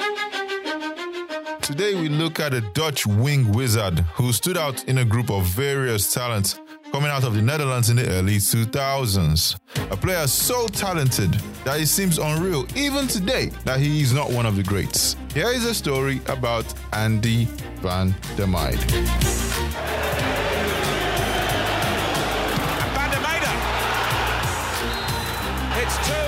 Today we look at a Dutch wing wizard who stood out in a group of various talents coming out of the Netherlands in the early 2000s. A player so talented that it seems unreal even today that he is not one of the greats. Here is a story about Andy van der Meijde. Van der Meijde. It's two.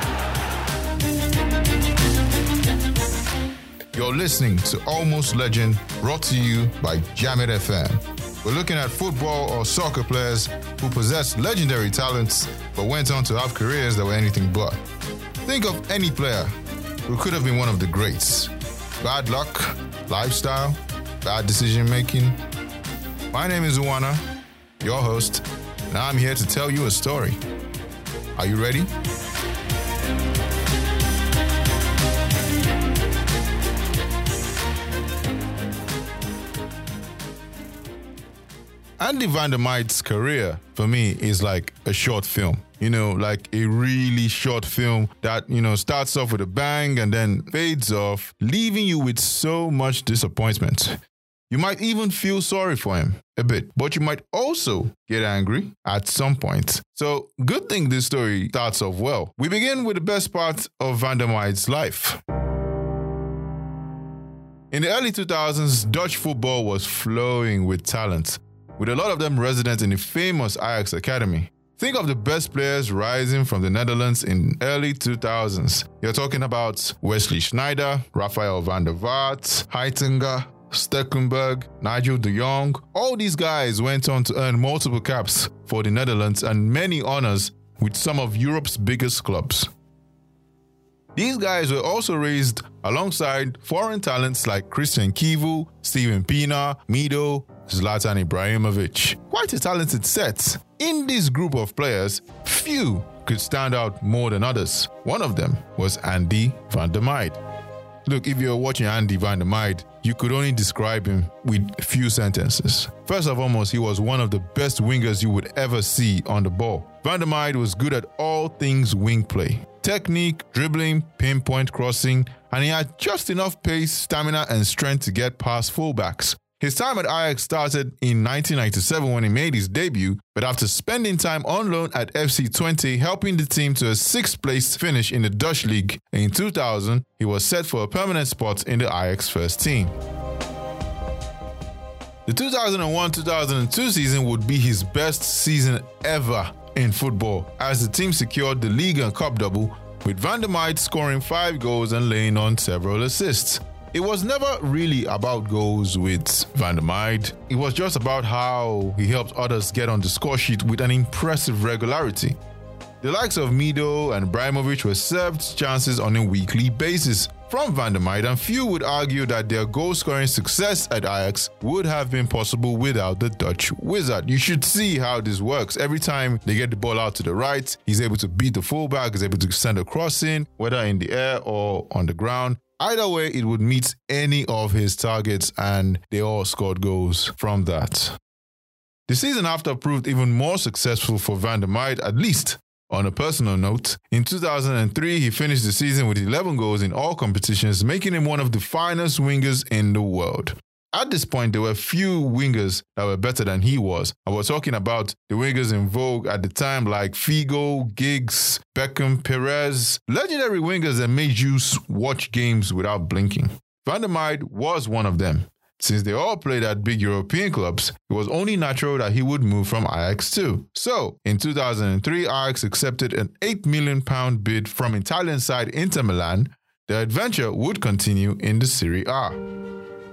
You're listening to Almost Legend, brought to you by Jamit FM. We're looking at football or soccer players who possess legendary talents but went on to have careers that were anything but. Think of any player who could have been one of the greats. Bad luck, lifestyle, bad decision making. My name is Uwana, your host, and I'm here to tell you a story. Are you ready? Andy van der Meijde's career, for me, is like a short film. You know, like a really short film that, starts off with a bang and then fades off, leaving you with so much disappointment. You might even feel sorry for him a bit, but you might also get angry at some point. So, good thing this story starts off well. We begin with the best part of Van der Meijde's life. In the early 2000s, Dutch football was flowing with talent, with a lot of them resident in the famous Ajax Academy. Think of the best players rising from the Netherlands in early 2000s. You're talking about Wesley Sneijder, Rafael van der Vaart, Heitinga, Stekelenburg, Nigel de Jong. All these guys went on to earn multiple caps for the Netherlands and many honors with some of Europe's biggest clubs. These guys were also raised alongside foreign talents like Christian Kivu, Steven Pienaar, Mido, Zlatan Ibrahimovic. Quite a talented set. In this group of players, few could stand out more than others. One of them was Andy van der Meijde. Look, if you're watching Andy van der Meijde, you could only describe him with a few sentences. First and foremost, he was one of the best wingers you would ever see on the ball. Van der Meijde was good at all things wing play. Technique, dribbling, pinpoint crossing, and he had just enough pace, stamina, and strength to get past fullbacks. His time at Ajax started in 1997 when he made his debut, but after spending time on loan at FC Twente, helping the team to a 6th place finish in the Dutch league in 2000, he was set for a permanent spot in the Ajax first team. The 2001-2002 season would be his best season ever in football, as the team secured the league and cup double, with Van der Meijde scoring 5 goals and laying on several assists. It was never really about goals with Van der Meijde. It was just about how he helped others get on the score sheet with an impressive regularity. The likes of Mido and Ibrahimovic were served chances on a weekly basis from Van der Meijde, and few would argue that their goal-scoring success at Ajax would have been possible without the Dutch wizard. You should see how this works. Every time they get the ball out to the right, he's able to beat the fullback, he's able to send a cross in, whether in the air or on the ground. Either way, it would meet any of his targets, and they all scored goals from that. The season after proved even more successful for Van der Meijde, at least on a personal note. In 2003, he finished the season with 11 goals in all competitions, making him one of the finest wingers in the world. At this point, there were few wingers that were better than he was. I was talking about the wingers in vogue at the time like Figo, Giggs, Beckham, Perez, legendary wingers that made you watch games without blinking. Van der Meijde was one of them. Since they all played at big European clubs, it was only natural that he would move from Ajax too. So, in 2003, Ajax accepted an £8 million bid from Italian side Inter Milan. The adventure would continue in the Serie A.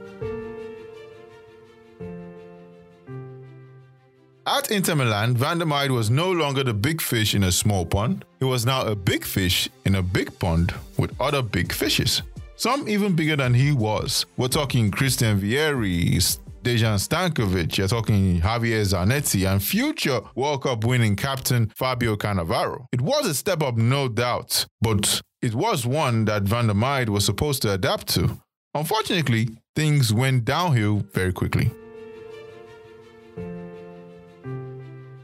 At Inter Milan, Van der Meijde was no longer the big fish in a small pond. He was now a big fish in a big pond with other big fishes. Some even bigger than he was. We're talking Christian Vieri, Dejan Stankovic, you're talking Javier Zanetti, and future World Cup winning captain Fabio Cannavaro. It was a step up, no doubt, but it was one that Van der Meijde was supposed to adapt to. Unfortunately, things went downhill very quickly.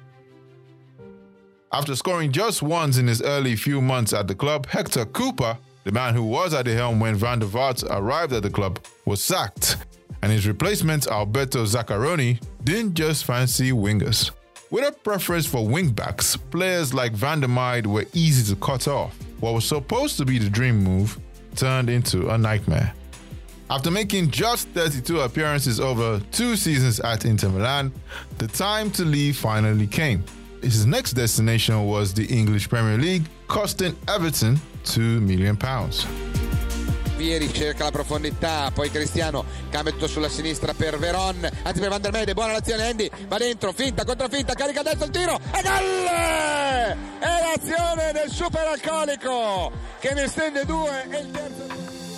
After scoring just once in his early few months at the club, Hector Cooper The man who was at the helm when Van der Vaart arrived at the club was sacked, and his replacement, Alberto Zaccaroni, didn't just fancy wingers. With a preference for wingbacks, players like Van der Meijde were easy to cut off. What was supposed to be the dream move turned into a nightmare. After making just 32 appearances over 2 seasons at Inter Milan, the time to leave finally came. His next destination was the English Premier League, costing Everton £2 million. Vieri cerca la profondità, poi Cristiano cambia tutto sulla sinistra per Veron, anzi per Van der Meijde, buona l'azione, Andy va dentro, finta, controfinta, carica dentro il tiro e gol! È l'azione del super alcolico che ne stende 2 e il terzo.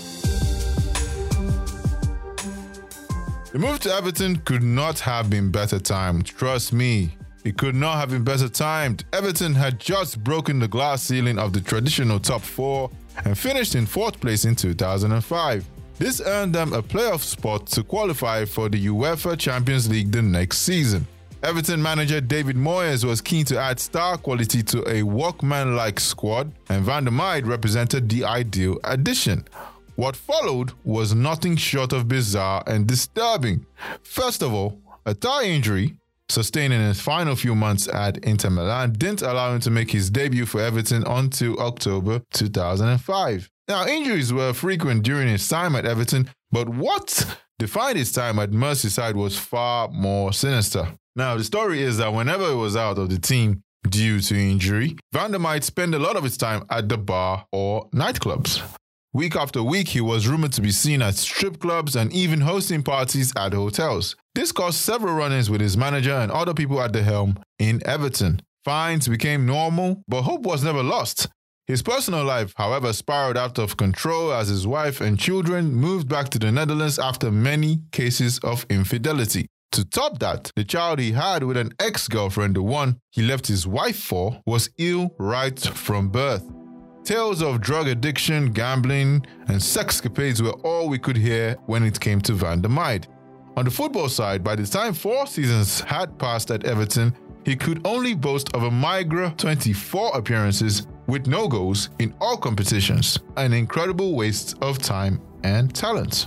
The move to Everton could not have been better timed, trust me. It could not have been better timed. Everton had just broken the glass ceiling of the traditional top 4 and finished in 4th place in 2005. This earned them a playoff spot to qualify for the UEFA Champions League the next season. Everton manager David Moyes was keen to add star quality to a workman-like squad, and Van der Meijde represented the ideal addition. What followed was nothing short of bizarre and disturbing. First of all, a thigh injury sustained in his final few months at Inter Milan didn't allow him to make his debut for Everton until October 2005. Now, injuries were frequent during his time at Everton, but what defined his time at Merseyside was far more sinister. Now, the story is that whenever he was out of the team due to injury, Van der Meijde spent a lot of his time at the bar or nightclubs. Week after week, he was rumored to be seen at strip clubs and even hosting parties at hotels. This caused several run-ins with his manager and other people at the helm in Everton. Fines became normal, but hope was never lost. His personal life, however, spiraled out of control as his wife and children moved back to the Netherlands after many cases of infidelity. To top that, the child he had with an ex-girlfriend, the one he left his wife for, was ill right from birth. Tales of drug addiction, gambling, and sexcapades were all we could hear when it came to Van der Meijde. On the football side, by the time 4 seasons had passed at Everton, he could only boast of a meager 24 appearances with no goals in all competitions, an incredible waste of time and talent.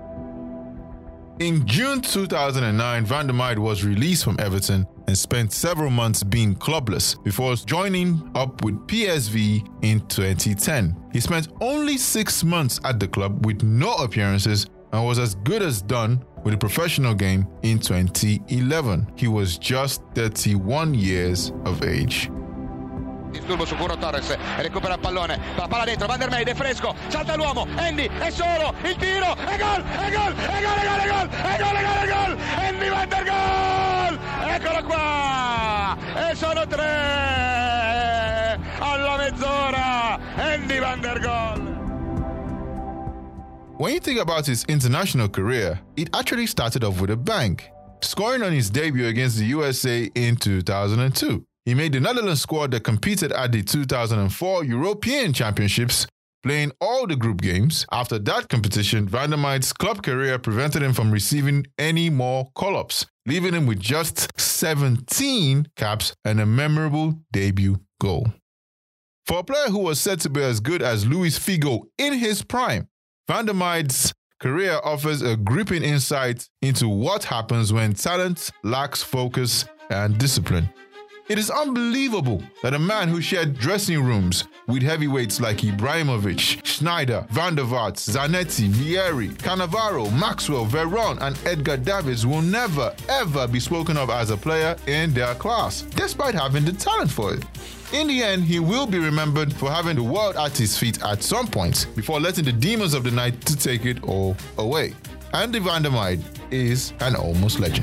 In June 2009, Van der Meijde was released from Everton and spent several months being clubless before joining up with PSV in 2010. He spent only 6 months at the club with no appearances and was as good as done with the professional game in 2011. He was just 31 years of age. Disturbo su Curro Torres, recupera il pallone, la palla dentro, Van der Meijde è fresco, salta l'uomo, Andy è solo, il tiro, e gol, e gol, e gol, e gol, e gol, e gol, e gol, e gol, Andy Van der Gol, eccolo qua, e sono 3, alla mezz'ora, Andy Van der Gol. When you think about his international career, it actually started off with a bang, scoring on his debut against the USA in 2002. He made the Netherlands squad that competed at the 2004 European Championships, playing all the group games. After that competition, Van der Meijde's club career prevented him from receiving any more call-ups, leaving him with just 17 caps and a memorable debut goal. For a player who was said to be as good as Luis Figo in his prime, Van der Meijde's career offers a gripping insight into what happens when talent lacks focus and discipline. It is unbelievable that a man who shared dressing rooms with heavyweights like Ibrahimovic, Schneider, Van der Vaart, Zanetti, Vieri, Cannavaro, Maxwell, Veron, and Edgar Davids will never, ever be spoken of as a player in their class, despite having the talent for it. In the end, he will be remembered for having the world at his feet at some point before letting the demons of the night to take it all away. Andy Van der Meijde is an almost legend.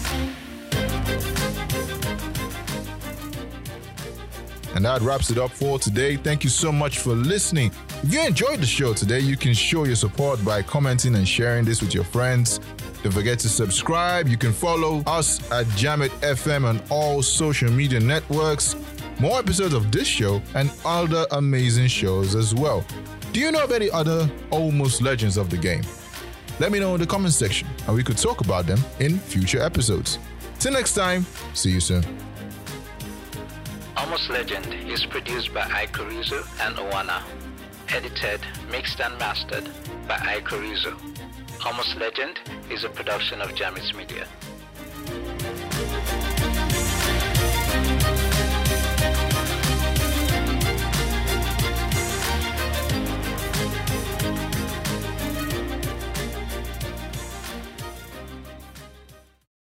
And that wraps it up for today. Thank you so much for listening. If you enjoyed the show today, you can show your support by commenting and sharing this with your friends. Don't forget to subscribe. You can follow us at Jamit FM on all social media networks. More episodes of this show and other amazing shows as well. Do you know of any other almost legends of the game? Let me know in the comment section and we could talk about them in future episodes. Till next time, see you soon. Almost Legend is produced by Ike Caruso and Owana. Edited, mixed and mastered by Aiko Rizzo. Almost Legend is a production of Jamis Media.